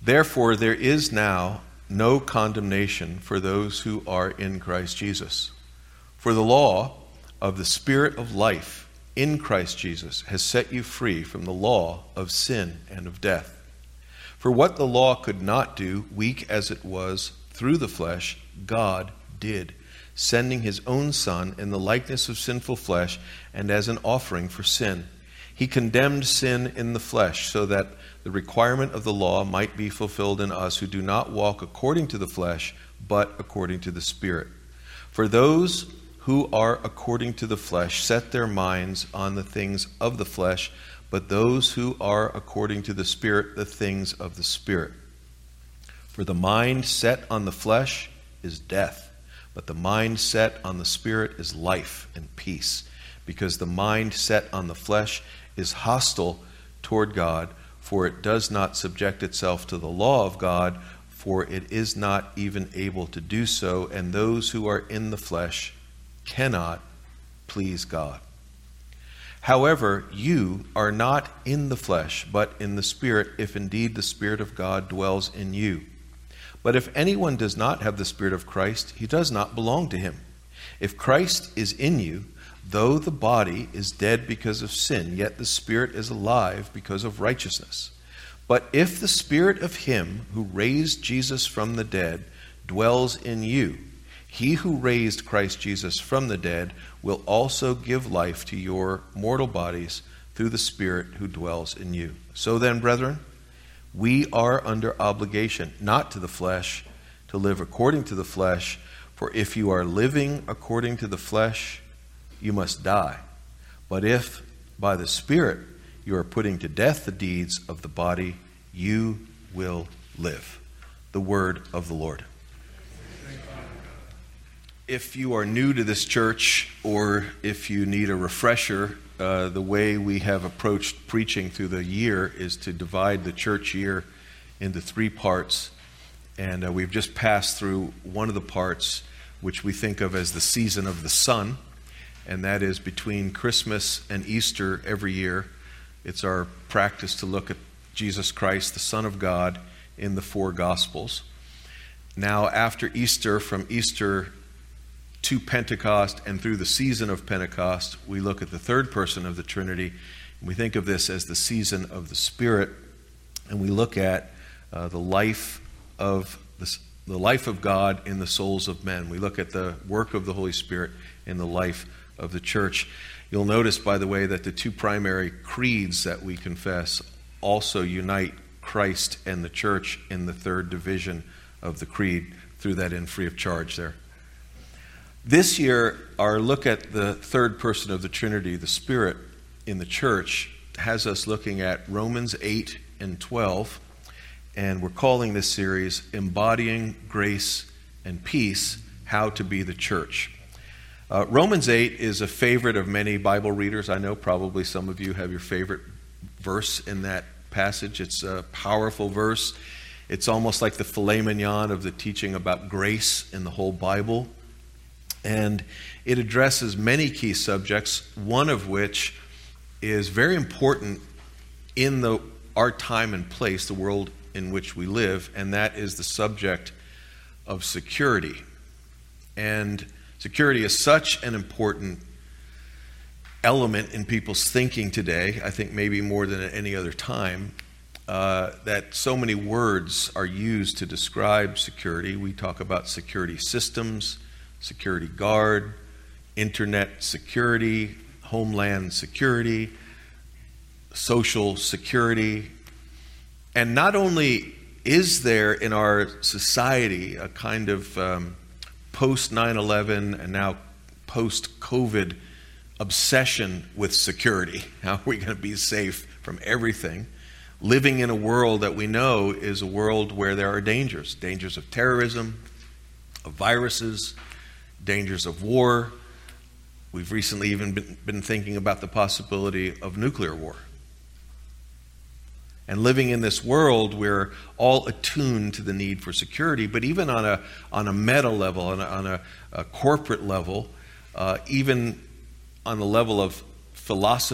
Therefore, there is now no condemnation for those who are in Christ Jesus. For the law of the Spirit of life in Christ Jesus has set you free from the law of sin and of death. For what the law could not do, weak as it was, through the flesh, God did, sending his own Son in the likeness of sinful flesh and as an offering for sin. He condemned sin in the flesh so that the requirement of the law might be fulfilled in us who do not walk according to the flesh, but according to the Spirit. For those who are according to the flesh set their minds on the things of the flesh, but those who are according to the Spirit, the things of the Spirit. For the mind set on the flesh is death, but the mind set on the Spirit is life and peace, because the mind set on the flesh is hostile toward God, for it does not subject itself to the law of God, for it is not even able to do so, and those who are in the flesh cannot please God. However, you are not in the flesh, but in the Spirit, if indeed the Spirit of God dwells in you. But if anyone does not have the Spirit of Christ, he does not belong to him. If Christ is in you, though the body is dead because of sin, yet the Spirit is alive because of righteousness. But if the Spirit of him who raised Jesus from the dead dwells in you, he who raised Christ Jesus from the dead will also give life to your mortal bodies through the Spirit who dwells in you. So then, brethren, we are under obligation, not to the flesh, to live according to the flesh. For if you are living according to the flesh, you must die. But if by the Spirit you are putting to death the deeds of the body, you will live. The word of the Lord. If you are new to this church, or if you need a refresher, the way we have approached preaching through the year is to divide the church year into 3 parts. And we've just passed through one of the parts, which we think of as the season of the sun. And that is between Christmas and Easter every year. It's our practice to look at Jesus Christ, the Son of God, in the 4 Gospels. Now, after Easter, from Easter to Pentecost and through the season of Pentecost, we look at the third person of the Trinity. And we think of this as the season of the Spirit. And we look at the life of God in the souls of men. We look at the work of the Holy Spirit in the life of the church. You'll notice, by the way, that the 2 primary creeds that we confess also unite Christ and the church in the 3rd division of the creed. Threw that in free of charge there. This year, our look at the third person of the Trinity, the Spirit, in the church, has us looking at Romans 8 and 12, and we're calling this series Embodying Grace and Peace, How to Be the Church. Romans 8 is a favorite of many Bible readers. I know probably some of you have your favorite verse in that passage. It's a powerful verse. It's almost like the filet mignon of the teaching about grace in the whole Bible. And it addresses many key subjects, one of which is very important in our time and place, the world in which we live, and that is the subject of security. And security is such an important element in people's thinking today, I think maybe more than at any other time, that so many words are used to describe security. We talk about security systems, security guard, internet security, homeland security, social security. And not only is there in our society a kind of post 9/11 and now post-COVID obsession with security. How are we going to be safe from everything? Living in a world that we know is a world where there are dangers of terrorism, of viruses, dangers of war. We've recently even been thinking about the possibility of nuclear war. And living in this world, we're all attuned to the need for security, but even on a meta level, on a corporate level, even on the level of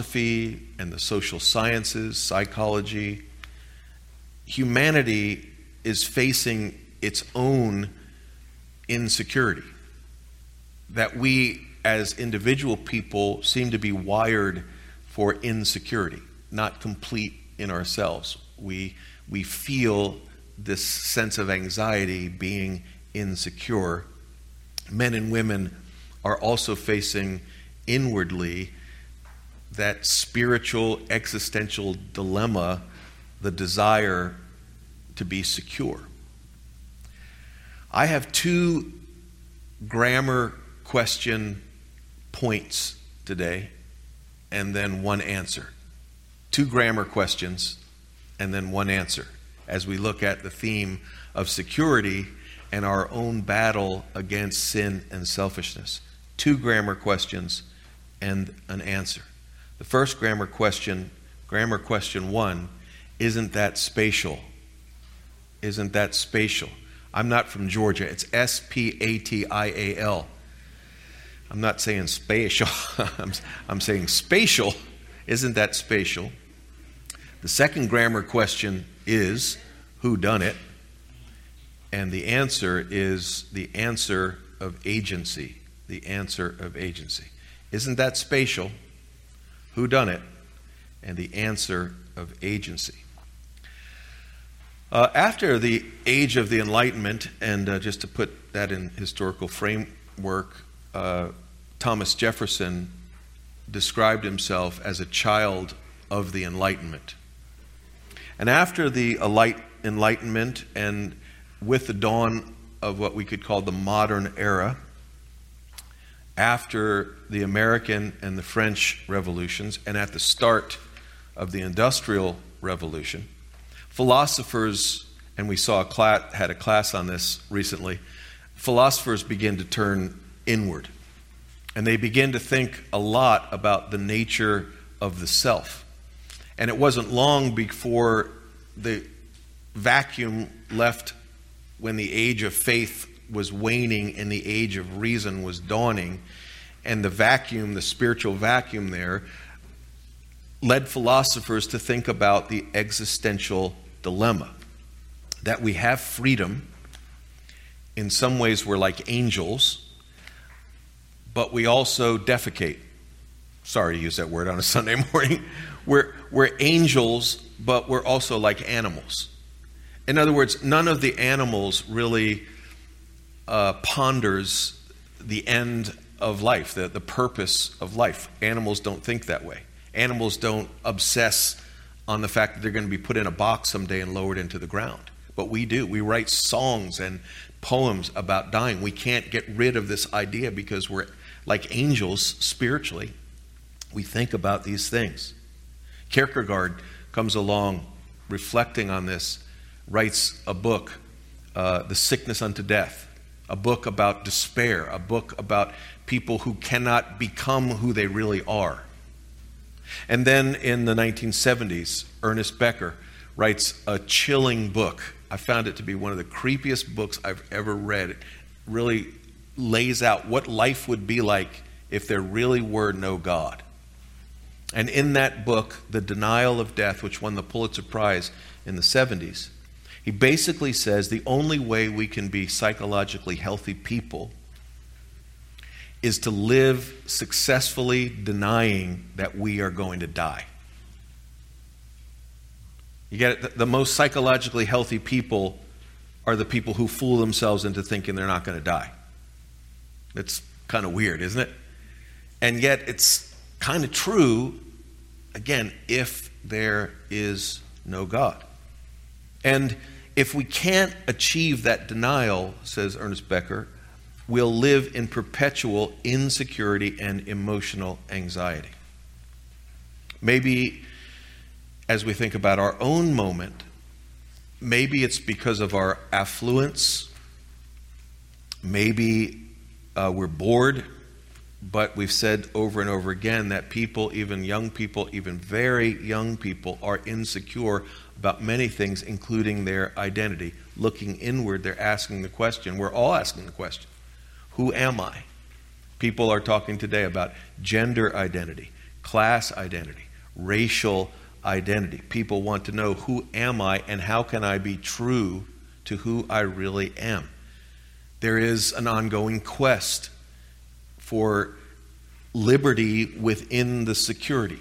philosophy and the social sciences, psychology, humanity is facing its own insecurity. That we as individual people seem to be wired for insecurity, not complete in ourselves. We feel this sense of anxiety, being insecure. Men and women are also facing inwardly that spiritual existential dilemma, the desire to be secure. I have 2 grammar question points today, and then 1 answer. 2 grammar questions, and then 1 answer, as we look at the theme of security and our own battle against sin and selfishness. 2 grammar questions and an answer. The first grammar question 1, isn't that spatial? Isn't that spatial? I'm not from Georgia. It's S-P-A-T-I-A-L. I'm not saying spatial. I'm saying spatial. Isn't that spatial? The second grammar question is, who done it? And the answer is the answer of agency. The answer of agency. Isn't that spatial? Who done it? And the answer of agency. After the age of the Enlightenment, and just to put that in historical framework, Thomas Jefferson described himself as a child of the Enlightenment. And after the Enlightenment, and with the dawn of what we could call the modern era, after the American and the French revolutions, and at the start of the Industrial Revolution, philosophers, and we had a class on this recently, philosophers begin to turn inward. And they begin to think a lot about the nature of the self. And it wasn't long before the vacuum left when the age of faith was waning and the age of reason was dawning. And the vacuum, the spiritual vacuum there, led philosophers to think about the existential dilemma. That we have freedom. In some ways we're like angels, but we also defecate. Sorry to use that word on a Sunday morning. We're angels, but we're also like animals. In other words, none of the animals really ponders the end of life, the purpose of life. Animals don't think that way. Animals don't obsess on the fact that they're going to be put in a box someday and lowered into the ground. But we do. We write songs and poems about dying. We can't get rid of this idea because we're like angels spiritually. We think about these things. Kierkegaard comes along reflecting on this, writes a book, The Sickness Unto Death, a book about despair, a book about people who cannot become who they really are. And then in the 1970s, Ernest Becker writes a chilling book. I found it to be one of the creepiest books I've ever read. It really lays out what life would be like if there really were no God. And in that book, The Denial of Death, which won the Pulitzer Prize in the 70s, he basically says the only way we can be psychologically healthy people is to live successfully denying that we are going to die. You get it? The most psychologically healthy people are the people who fool themselves into thinking they're not going to die. It's kind of weird, isn't it? And yet it's kind of true, again, if there is no God. And if we can't achieve that denial, says Ernest Becker, we'll live in perpetual insecurity and emotional anxiety. Maybe as we think about our own moment, maybe it's because of our affluence. Maybe we're bored, but we've said over and over again that people, even young people, even very young people, are insecure about many things, including their identity. Looking inward, they're asking the question. We're all asking the question. Who am I? People are talking today about gender identity, class identity, racial identity. People want to know, who am I and how can I be true to who I really am. There is an ongoing quest for liberty within the security.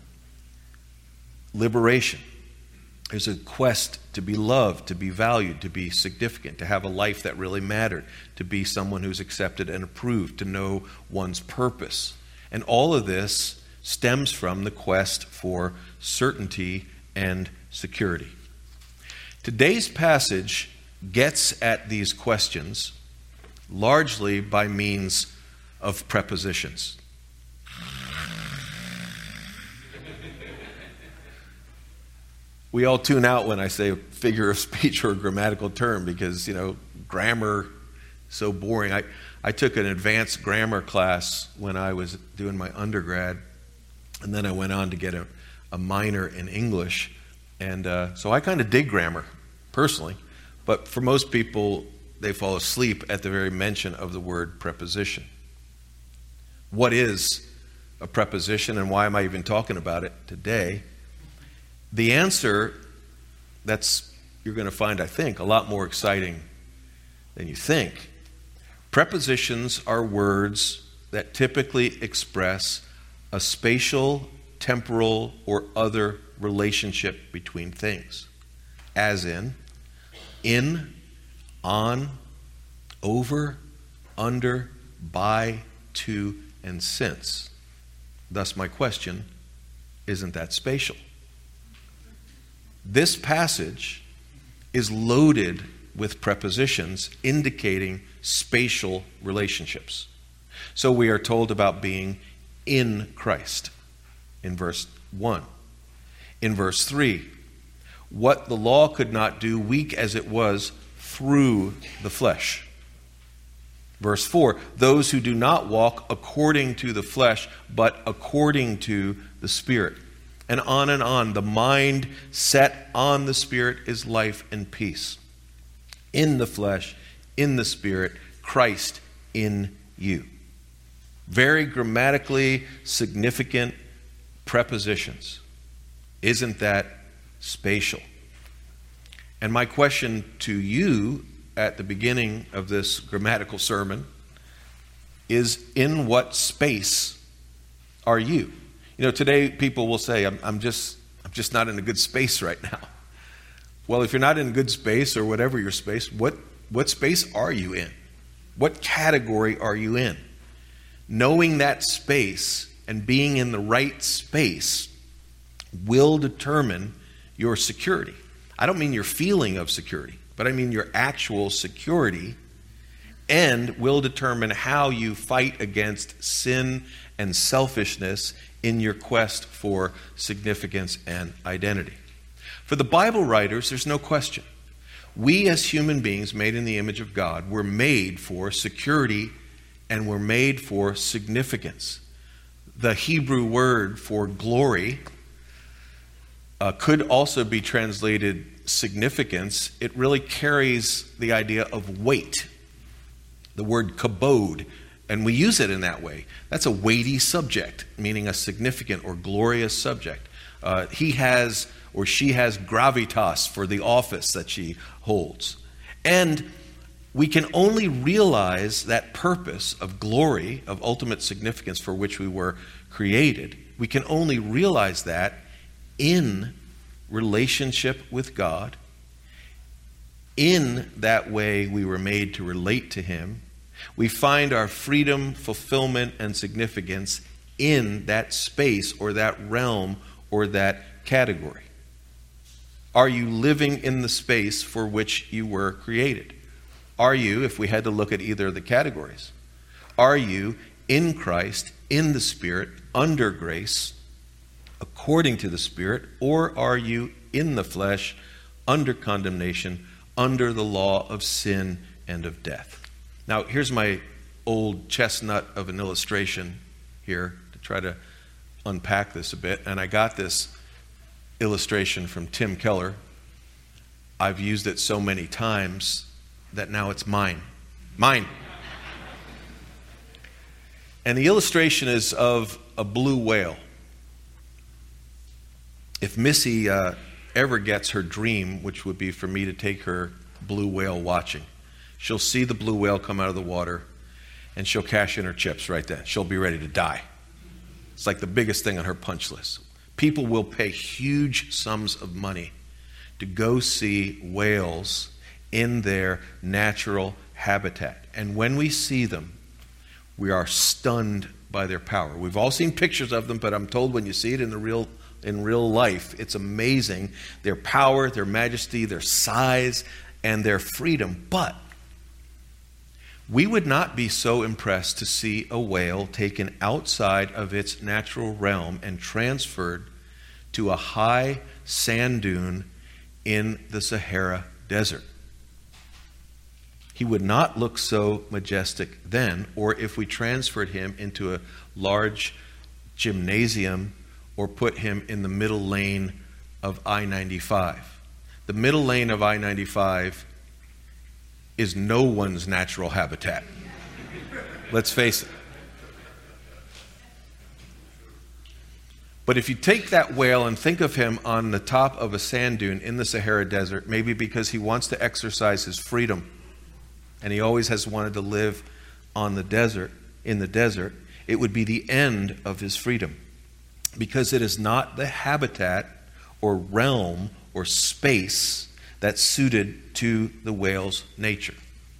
Liberation. There's a quest to be loved, to be valued, to be significant, to have a life that really mattered, to be someone who's accepted and approved, to know one's purpose. And all of this stems from the quest for certainty and security. Today's passage gets at these questions largely by means of prepositions. We all tune out when I say a figure of speech or a grammatical term because, grammar is so boring. I took an advanced grammar class when I was doing my undergrad, and then I went on to get a minor in English. And so I kind of dig grammar, personally. But for most people, they fall asleep at the very mention of the word preposition. What is a preposition, and why am I even talking about it today? The answer, you're going to find, I think, a lot more exciting than you think. Prepositions are words that typically express a spatial, temporal, or other relationship between things, as in, on, over, under, by, to, and since. Thus my question, isn't that spatial? This passage is loaded with prepositions indicating spatial relationships. So we are told about being in Christ in verse 1. In verse 3, what the law could not do, weak as it was, through the flesh. Verse 4, those who do not walk according to the flesh, but according to the Spirit. And on, the mind set on the Spirit is life and peace. In the flesh, in the Spirit, Christ in you. Very grammatically significant prepositions. Isn't that spatial? And my question to you at the beginning of this grammatical sermon is, in what space are you? Today people will say, I'm just not in a good space right now. Well, if you're not in a good space, or whatever your space, what space are you in? What category are you in? Knowing that space and being in the right space will determine your security. I don't mean your feeling of security, but I mean your actual security, and will determine how you fight against sin and selfishness in your quest for significance and identity. For the Bible writers, there's no question. We as human beings made in the image of God were made for security and were made for significance. The Hebrew word for glory could also be translated significance. It really carries the idea of weight. The word kabod, and we use it in that way. That's a weighty subject, meaning a significant or glorious subject. He has or she has gravitas for the office that she holds. And we can only realize that purpose of glory, of ultimate significance for which we were created. We can only realize that in relationship with God. In that way we were made to relate to Him. We find our freedom, fulfillment, and significance in that space or that realm or that category. Are you living in the space for which you were created? Are you, if we had to look at either of the categories, are you in Christ, in the Spirit, under grace, according to the Spirit, or are you in the flesh, under condemnation, under the law of sin and of death? Now, here's my old chestnut of an illustration here to try to unpack this a bit. And I got this illustration from Tim Keller. I've used it so many times that now it's mine. Mine. And the illustration is of a blue whale. If Missy ever gets her dream, which would be for me to take her blue whale watching. She'll see the blue whale come out of the water, and she'll cash in her chips right then. She'll be ready to die. It's like the biggest thing on her punch list. People will pay huge sums of money to go see whales in their natural habitat. And when we see them, we are stunned by their power. We've all seen pictures of them, but I'm told when you see it in real life, it's amazing. Their power, their majesty, their size, and their freedom. But we would not be so impressed to see a whale taken outside of its natural realm and transferred to a high sand dune in the Sahara Desert. He would not look so majestic then, or if we transferred him into a large gymnasium or put him in the middle lane of I-95. The middle lane of I-95 is no one's natural habitat. Let's face it. But if you take that whale and think of him on the top of a sand dune in the Sahara Desert, maybe because he wants to exercise his freedom, and he always has wanted to live on the desert, in the desert, it would be the end of his freedom. Because it is not the habitat or realm or space that's suited to the whale's nature.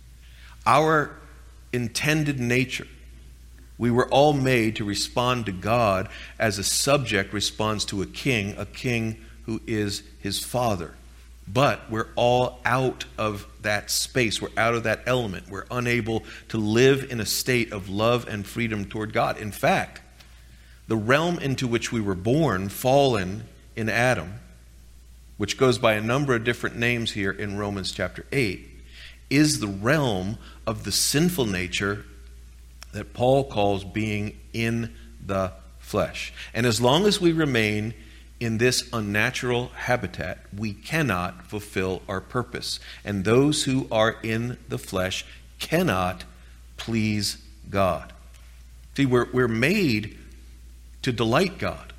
Our intended nature, we were all made to respond to God as a subject responds to a king who is his father. But we're all out of that space. We're out of that element. We're unable to live in a state of love and freedom toward God. In fact, the realm into which we were born, fallen in Adam, which goes by a number of different names here in Romans chapter 8, is the realm of the sinful nature that Paul calls being in the flesh. And as long as we remain in this unnatural habitat, we cannot fulfill our purpose. And those who are in the flesh cannot please God. See, we're made to delight God.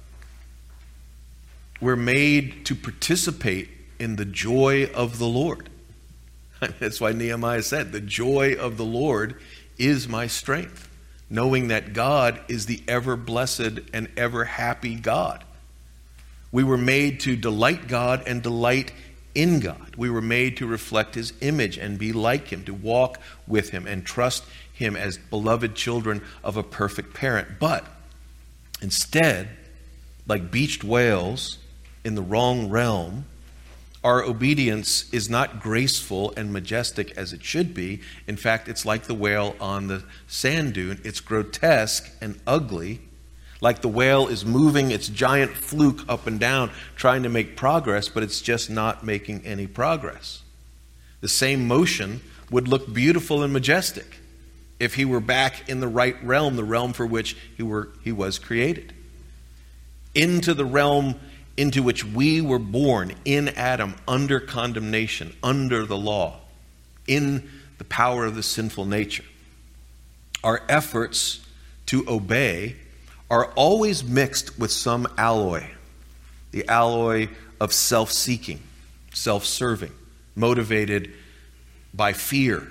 We're made to participate in the joy of the Lord. That's why Nehemiah said, the joy of the Lord is my strength, knowing that God is the ever blessed and ever happy God. We were made to delight God and delight in God. We were made to reflect his image and be like him, to walk with him and trust him as beloved children of a perfect parent. But instead, like beached whales in the wrong realm, our obedience is not graceful and majestic as it should be. In fact, it's like the whale on the sand dune. It's grotesque and ugly. Like the whale is moving its giant fluke up and down, trying to make progress, but it's just not making any progress. The same motion would look beautiful and majestic if he were back in the right realm, the realm for which he was created. Into the realm into which we were born in Adam, under condemnation, under the law, in the power of the sinful nature. Our efforts to obey are always mixed with some alloy, the alloy of self-seeking, self-serving, motivated by fear.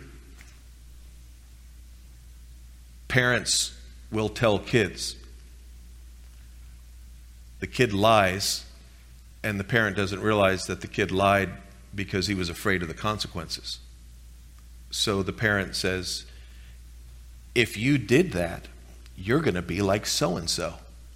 Parents will tell kids. The kid lies, and the parent doesn't realize that the kid lied because he was afraid of the consequences. So the parent says, if you did that, you're going to be like so-and-so.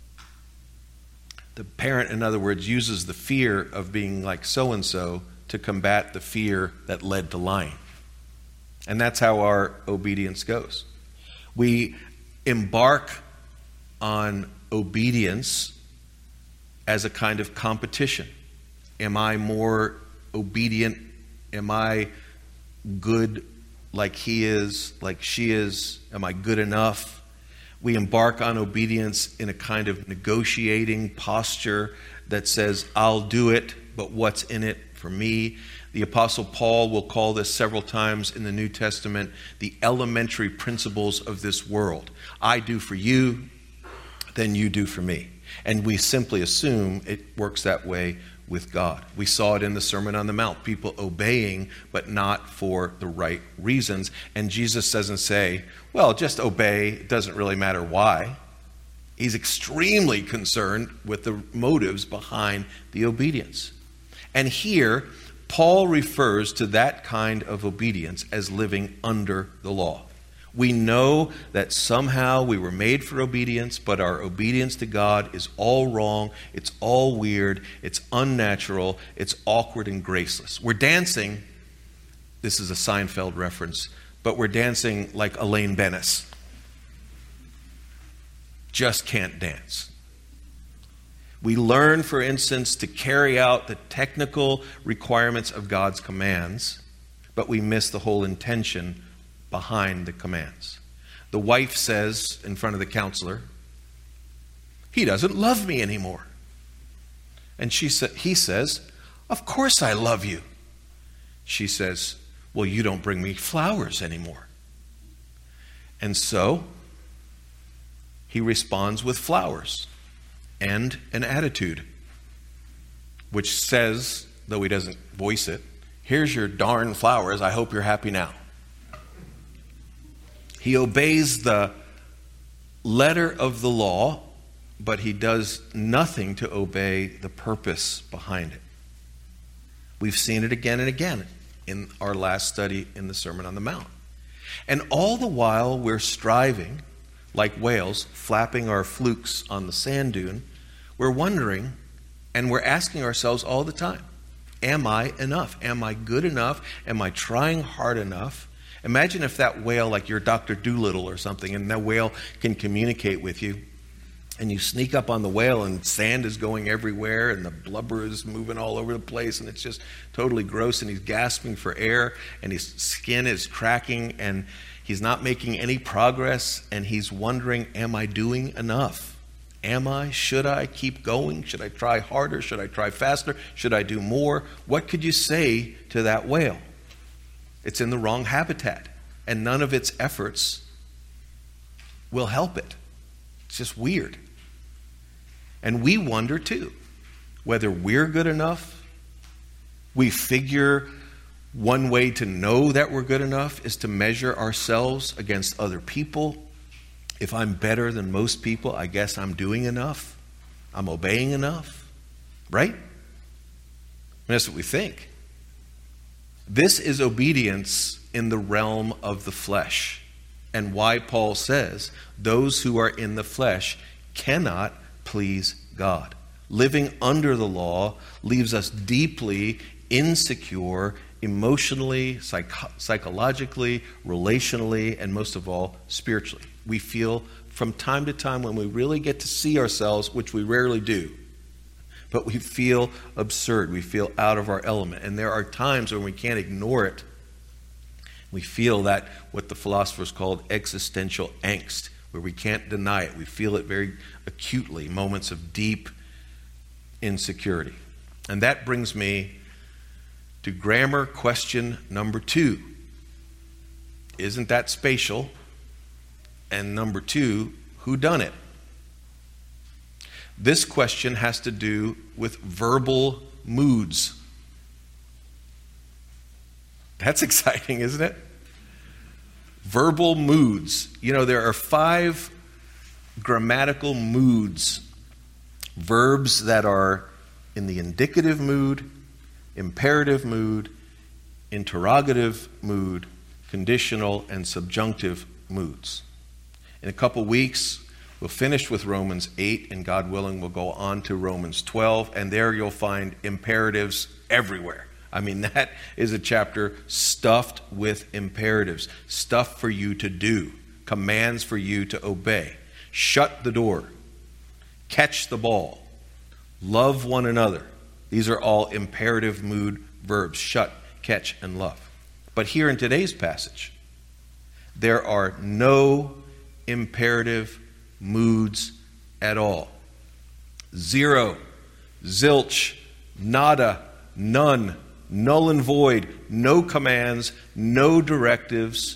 The parent, in other words, uses the fear of being like so-and-so to combat the fear that led to lying. And that's how our obedience goes. We embark on obedience as a kind of competition. Am I more obedient? Am I good like he is, like she is? Am I good enough? We embark on obedience in a kind of negotiating posture that says, I'll do it, but what's in it for me? The Apostle Paul will call this several times in the New Testament the elementary principles of this world. I do for you, then you do for me. And we simply assume it works that way with God. We saw it in the Sermon on the Mount, people obeying, but not for the right reasons. And Jesus doesn't say, well, just obey, it doesn't really matter why. He's extremely concerned with the motives behind the obedience. And here, Paul refers to that kind of obedience as living under the law. We know that somehow we were made for obedience, but our obedience to God is all wrong, it's all weird, it's unnatural, it's awkward and graceless. We're dancing, this is a Seinfeld reference, but we're dancing like Elaine Bennis. Just can't dance. We learn, for instance, to carry out the technical requirements of God's commands, but we miss the whole intention behind the commands. The wife says in front of the counselor, he doesn't love me anymore. And he says, of course I love you. She says, well, you don't bring me flowers anymore. And so he responds with flowers and an attitude, which says, though he doesn't voice it, here's your darn flowers, I hope you're happy now. He obeys the letter of the law, but he does nothing to obey the purpose behind it. We've seen it again and again in our last study in the Sermon on the Mount. And all the while we're striving, like whales, flapping our flukes on the sand dune, we're wondering and we're asking ourselves all the time, am I enough? Am I good enough? Am I trying hard enough? Imagine if that whale, like you're Dr. Doolittle or something, and that whale can communicate with you, and you sneak up on the whale and sand is going everywhere and the blubber is moving all over the place and it's just totally gross and he's gasping for air and his skin is cracking and he's not making any progress and he's wondering, am I doing enough? Am I? Should I keep going? Should I try harder? Should I try faster? Should I do more? What could you say to that whale? It's in the wrong habitat, and none of its efforts will help it. It's just weird. And we wonder too, whether we're good enough. We figure one way to know that we're good enough is to measure ourselves against other people. If I'm better than most people, I guess I'm doing enough. I'm obeying enough. Right? And that's what we think. This is obedience in the realm of the flesh, and why Paul says those who are in the flesh cannot please God. Living under the law leaves us deeply insecure emotionally, psychologically, relationally, and most of all, spiritually. We feel from time to time when we really get to see ourselves, which we rarely do, but we feel absurd. We feel out of our element. And there are times when we can't ignore it. We feel that what the philosophers called existential angst, where we can't deny it. We feel it very acutely, moments of deep insecurity. And that brings me to grammar question number 2. Isn't that spatial? And number 2, who done it? This question has to do with verbal moods. That's exciting, isn't it? Verbal moods. You know, there are 5 grammatical moods. Verbs that are in the indicative mood, imperative mood, interrogative mood, conditional, and subjunctive moods. In a couple weeks, we'll finish with Romans 8, and God willing, we'll go on to Romans 12, and there you'll find imperatives everywhere. I mean, that is a chapter stuffed with imperatives, stuff for you to do, commands for you to obey. Shut the door, catch the ball, love one another. These are all imperative mood verbs, shut, catch, and love. But here in today's passage, there are no imperative moods at all. 0, zilch, nada, none, null and void, no commands, no directives,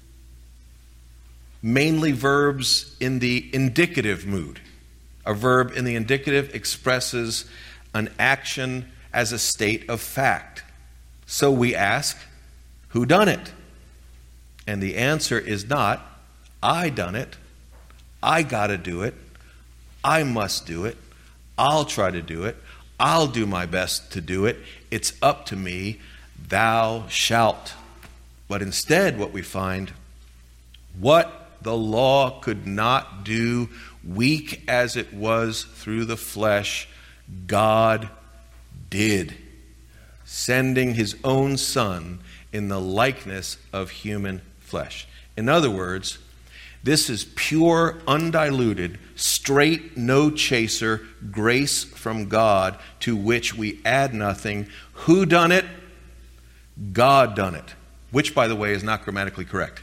mainly verbs in the indicative mood. A verb in the indicative expresses an action as a state of fact. So we ask, who done it? And the answer is not, I done it, I gotta do it, I must do it, I'll try to do it, I'll do my best to do it, it's up to me, thou shalt. But instead what we find, what the law could not do, weak as it was through the flesh, God did, sending his own Son in the likeness of human flesh. In other words, this is pure, undiluted, straight, no chaser grace from God, to which we add nothing. Who done it? God done it. Which, by the way, is not grammatically correct.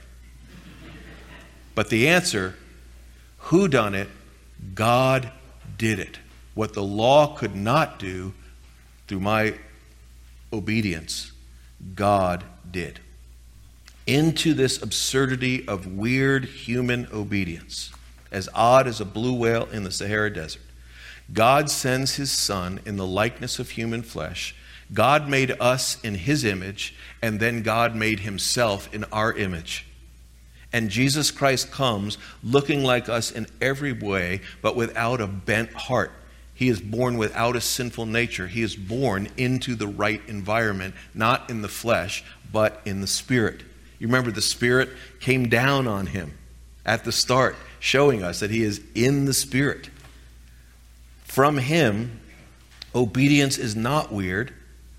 But the answer, who done it? God did it. What the law could not do through my obedience, God did. Into this absurdity of weird human obedience, as odd as a blue whale in the Sahara Desert, God sends his Son in the likeness of human flesh. God made us in his image, and then God made himself in our image. And Jesus Christ comes looking like us in every way, but without a bent heart. He is born without a sinful nature. He is born into the right environment, not in the flesh, but in the Spirit. You remember the Spirit came down on him at the start, showing us that he is in the Spirit. From him, obedience is not weird,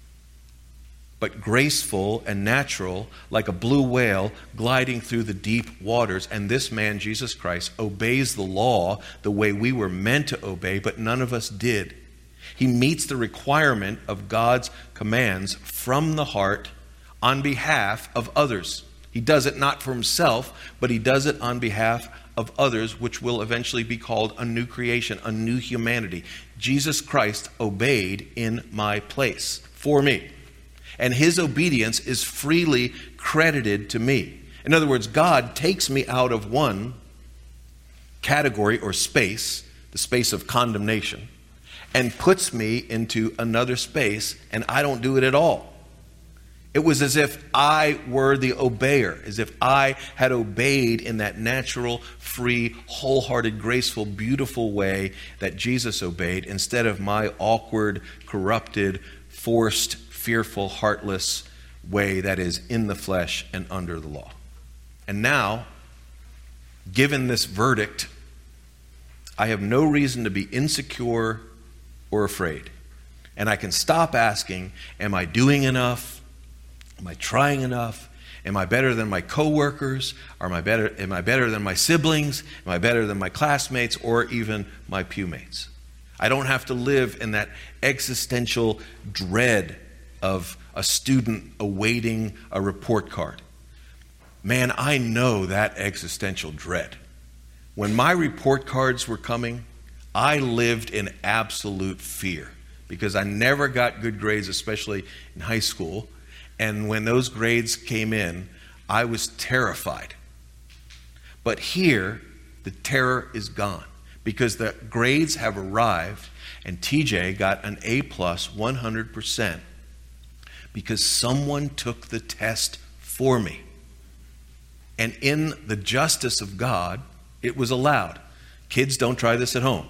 but graceful and natural, like a blue whale gliding through the deep waters. And this man, Jesus Christ, obeys the law the way we were meant to obey, but none of us did. He meets the requirement of God's commands from the heart on behalf of others. He does it not for himself, but he does it on behalf of others, which will eventually be called a new creation, a new humanity. Jesus Christ obeyed in my place for me. And his obedience is freely credited to me. In other words, God takes me out of one category or space, the space of condemnation, and puts me into another space, and I don't do it at all. It was as if I were the obeyer, as if I had obeyed in that natural, free, wholehearted, graceful, beautiful way that Jesus obeyed, instead of my awkward, corrupted, forced, fearful, heartless way that is in the flesh and under the law. And now, given this verdict, I have no reason to be insecure or afraid. And I can stop asking, am I doing enough? Am I trying enough? Am I better than my coworkers? Am I better than my siblings? Am I better than my classmates or even my pewmates? I don't have to live in that existential dread of a student awaiting a report card. Man, I know that existential dread. When my report cards were coming, I lived in absolute fear because I never got good grades, especially in high school. And when those grades came in, I was terrified. But here, the terror is gone because the grades have arrived, and TJ got an A+ 100% because someone took the test for me. And in the justice of God, it was allowed. Kids, don't try this at home.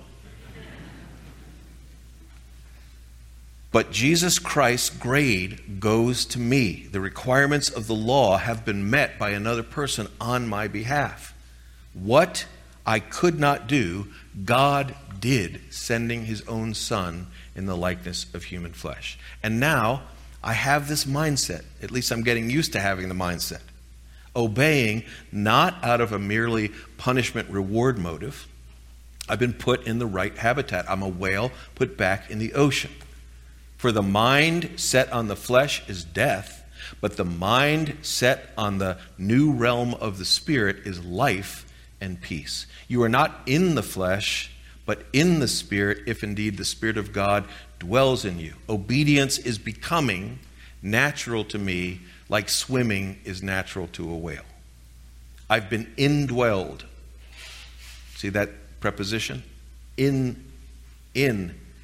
But Jesus Christ's grade goes to me. The requirements of the law have been met by another person on my behalf. What I could not do, God did, sending his own Son in the likeness of human flesh. And now I have this mindset, at least I'm getting used to having the mindset, obeying not out of a merely punishment reward motive. I've been put in the right habitat. I'm a whale put back in the ocean. For the mind set on the flesh is death, but the mind set on the new realm of the Spirit is life and peace. You are not in the flesh, but in the Spirit, if indeed the Spirit of God dwells in you. Obedience is becoming natural to me, like swimming is natural to a whale. I've been indwelled. See that preposition? In.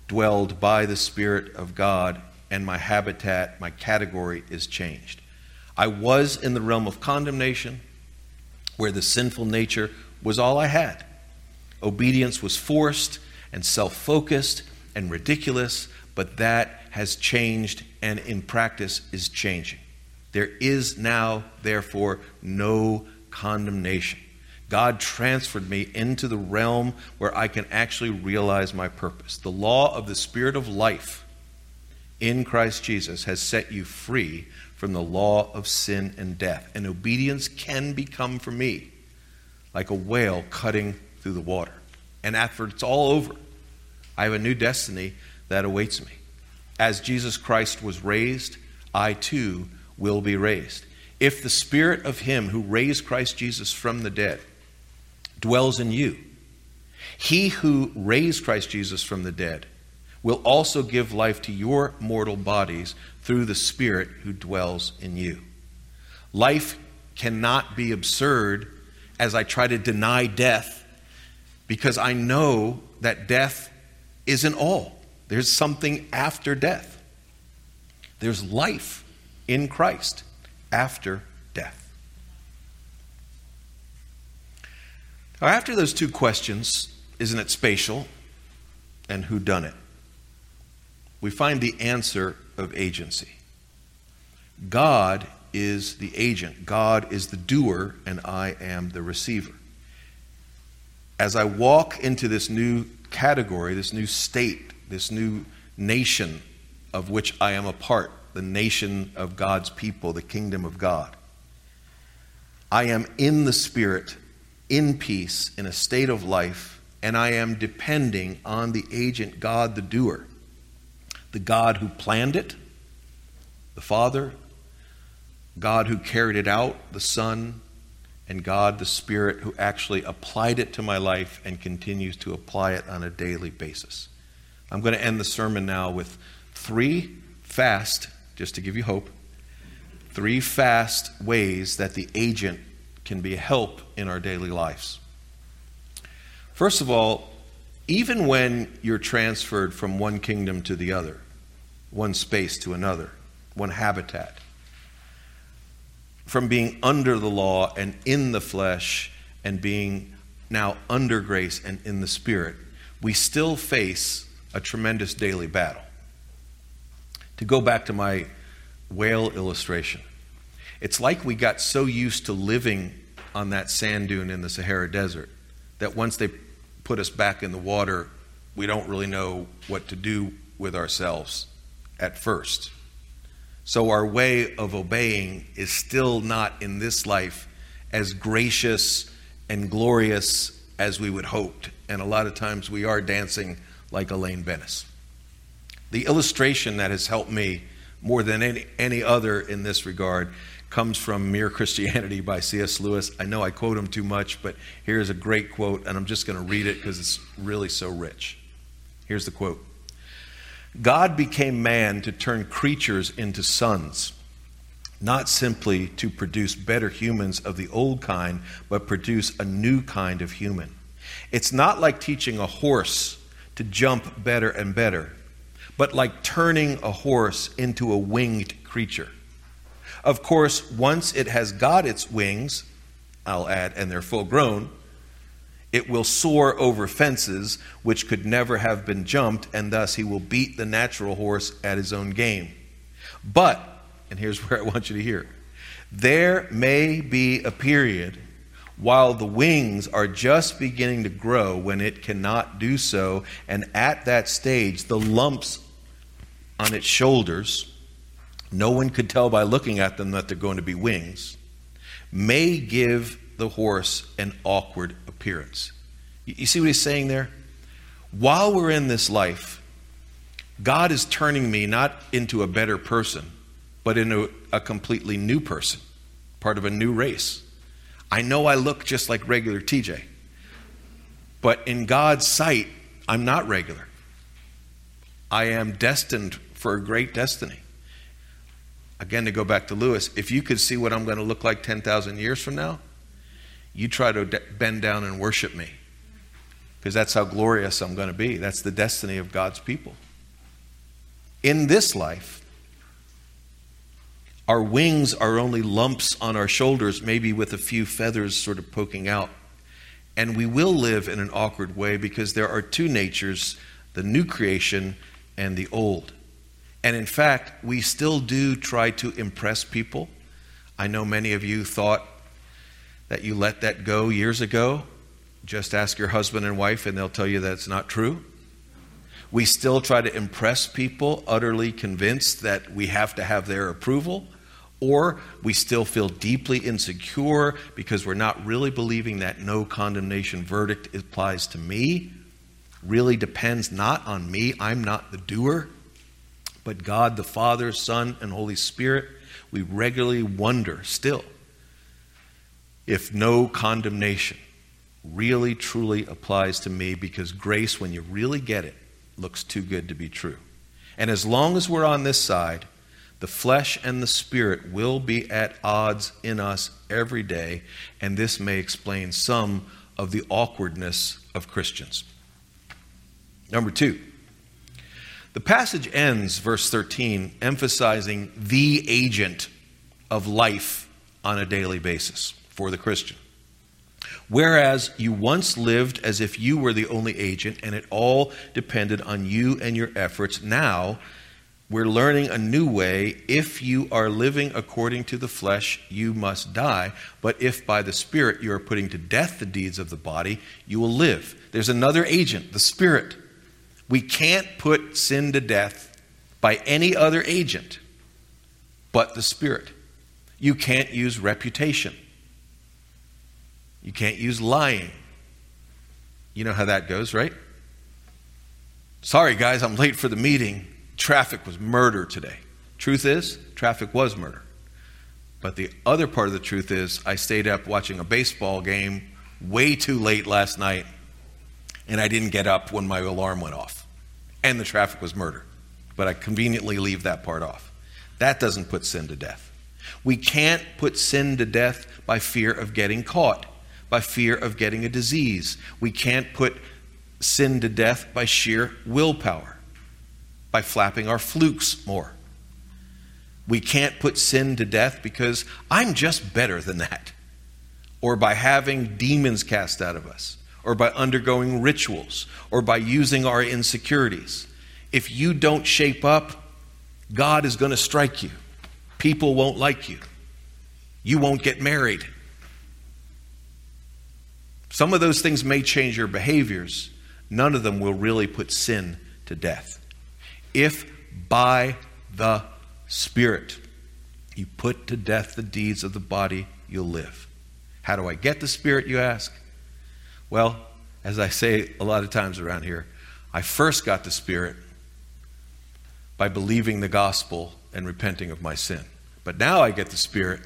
dwelled by the Spirit of God, and my habitat, my category is changed. I was in the realm of condemnation, where the sinful nature was all I had. Obedience was forced and self-focused and ridiculous, but that has changed and in practice is changing. There is now, therefore, no condemnation. God transferred me into the realm where I can actually realize my purpose. The law of the Spirit of life in Christ Jesus has set you free from the law of sin and death. And obedience can become for me like a whale cutting through the water. And after it's all over, I have a new destiny that awaits me. As Jesus Christ was raised, I too will be raised. If the Spirit of Him who raised Christ Jesus from the dead dwells in you, He who raised Christ Jesus from the dead will also give life to your mortal bodies through the Spirit who dwells in you. Life cannot be absurd as I try to deny death, because I know that death isn't all. There's something after death. There's life in Christ after death. Now, after those two questions, isn't it spatial and who done it, we find the answer of agency. God is the agent. God is the doer, and I am the receiver. As I walk into this new category, this new state, this new nation of which I am a part, the nation of God's people, the kingdom of God, I am in the Spirit, in peace, in a state of life, and I am depending on the agent, God the doer, the God who planned it, the Father, God who carried it out, the Son, and God the Spirit who actually applied it to my life and continues to apply it on a daily basis. I'm going to end the sermon now with three fast, just to give you hope, three fast ways that the agent can be a help in our daily lives. First of all, even when you're transferred from one kingdom to the other, one space to another, one habitat, from being under the law and in the flesh and being now under grace and in the Spirit, we still face a tremendous daily battle. To go back to my whale illustration, it's like we got so used to living on that sand dune in the Sahara Desert that once they put us back in the water, we don't really know what to do with ourselves at first. So our way of obeying is still not in this life as gracious and glorious as we would hoped. And a lot of times we are dancing like Elaine Bennis. The illustration that has helped me more than any other in this regard comes from Mere Christianity by C.S. Lewis. I know I quote him too much, but here's a great quote, and I'm just going to read it because it's really so rich. Here's the quote. God became man to turn creatures into sons, not simply to produce better humans of the old kind, but produce a new kind of human. It's not like teaching a horse to jump better and better, but like turning a horse into a winged creature. Of course, once it has got its wings, I'll add, and they're full grown, it will soar over fences which could never have been jumped, and thus he will beat the natural horse at his own game. But, and here's where I want you to hear, there may be a period while the wings are just beginning to grow when it cannot do so, and at that stage, the lumps on its shoulders, no one could tell by looking at them that they're going to be wings, may give the horse an awkward appearance. You see what he's saying there? While we're in this life, God is turning me not into a better person, but into a completely new person, part of a new race. I know I look just like regular TJ, but in God's sight, I'm not regular. I am destined for a great destiny. Again, to go back to Lewis, if you could see what I'm going to look like 10,000 years from now, you try to bend down and worship me, because that's how glorious I'm going to be. That's the destiny of God's people. In this life, our wings are only lumps on our shoulders, maybe with a few feathers sort of poking out. And we will live in an awkward way because there are two natures, the new creation and the old. And in fact, we still do try to impress people. I know many of you thought that you let that go years ago. Just ask your husband and wife and they'll tell you that's not true. We still try to impress people, utterly convinced that we have to have their approval. Or we still feel deeply insecure because we're not really believing that no condemnation verdict applies to me. Really depends not on me. I'm not the doer. But God, the Father, Son, and Holy Spirit. We regularly wonder still if no condemnation really truly applies to me, because grace, when you really get it, looks too good to be true. And as long as we're on this side, the flesh and the spirit will be at odds in us every day, and this may explain some of the awkwardness of Christians. Number 2, the passage ends, verse 13, emphasizing the agent of life on a daily basis for the Christian. Whereas you once lived as if you were the only agent and it all depended on you and your efforts, now we're learning a new way. If you are living according to the flesh, you must die. But if by the Spirit you are putting to death the deeds of the body, you will live. There's another agent, the Spirit. We can't put sin to death by any other agent but the Spirit. You can't use reputation. You can't use lying. You know how that goes, right? Sorry, guys, I'm late for the meeting. Traffic was murder today. Truth is, traffic was murder. But the other part of the truth is, I stayed up watching a baseball game way too late last night, and I didn't get up when my alarm went off. And the traffic was murder. But I conveniently leave that part off. That doesn't put sin to death. We can't put sin to death by fear of getting caught, by fear of getting a disease. We can't put sin to death by sheer willpower, by flapping our flukes more. We can't put sin to death because I'm just better than that, or by having demons cast out of us, or by undergoing rituals, or by using our insecurities. If you don't shape up, God is going to strike you. People won't like you. You won't get married. Some of those things may change your behaviors. None of them will really put sin to death. If by the Spirit you put to death the deeds of the body, you'll live. How do I get the Spirit, you ask? Well, as I say a lot of times around here, I first got the Spirit by believing the gospel and repenting of my sin. But now I get the Spirit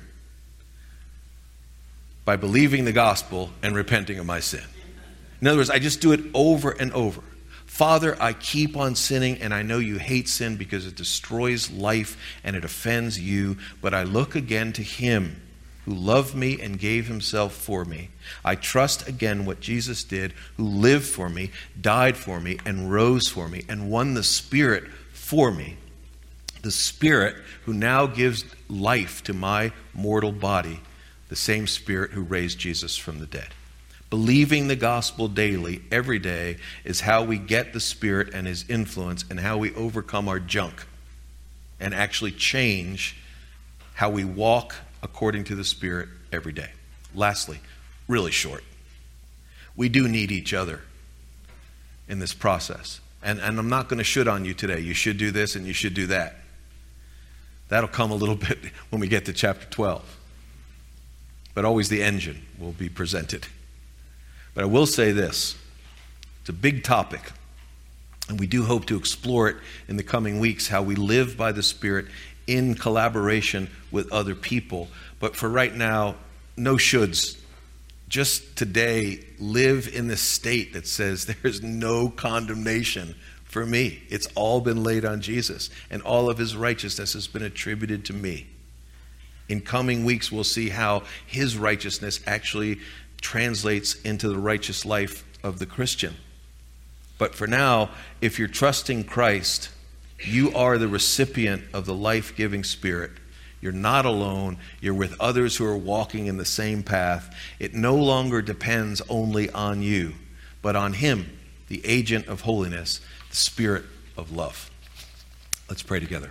by believing the gospel and repenting of my sin. In other words, I just do it over and over. Father, I keep on sinning, and I know you hate sin because it destroys life and it offends you, but I look again to him who loved me and gave himself for me. I trust again what Jesus did, who lived for me, died for me, and rose for me, and won the Spirit for me. The Spirit who now gives life to my mortal body, the same Spirit who raised Jesus from the dead. Believing the gospel daily, every day, is how we get the Spirit and his influence and how we overcome our junk and actually change how we walk according to the Spirit every day. Lastly, really short, we do need each other in this process. And I'm not going to should on you today. You should do this and you should do that. That'll come a little bit when we get to chapter 12. But always the engine will be presented. But I will say this. It's a big topic. And we do hope to explore it in the coming weeks, how we live by the Spirit in collaboration with other people. But for right now, no shoulds. Just today, live in the state that says there's no condemnation for me. It's all been laid on Jesus, and all of his righteousness has been attributed to me. In coming weeks, we'll see how his righteousness actually translates into the righteous life of the Christian. But for now, if you're trusting Christ, You are the recipient of the life-giving Spirit. You're not alone. You're with others who are walking in the same path. It no longer depends only on you, but on Him, the agent of holiness, the Spirit of love. Let's pray together.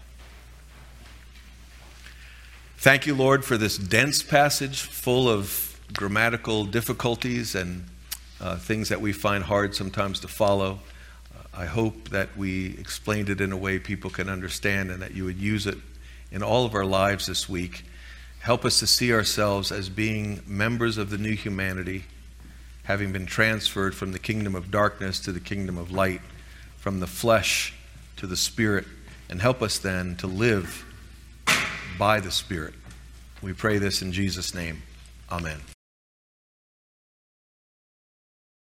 Thank you, Lord, for this dense passage full of grammatical difficulties and things that we find hard sometimes to follow. I hope that we explained it in a way people can understand and that you would use it in all of our lives this week. Help us to see ourselves as being members of the new humanity, having been transferred from the kingdom of darkness to the kingdom of light, from the flesh to the Spirit, and help us then to live by the Spirit. We pray this in Jesus' name. Amen.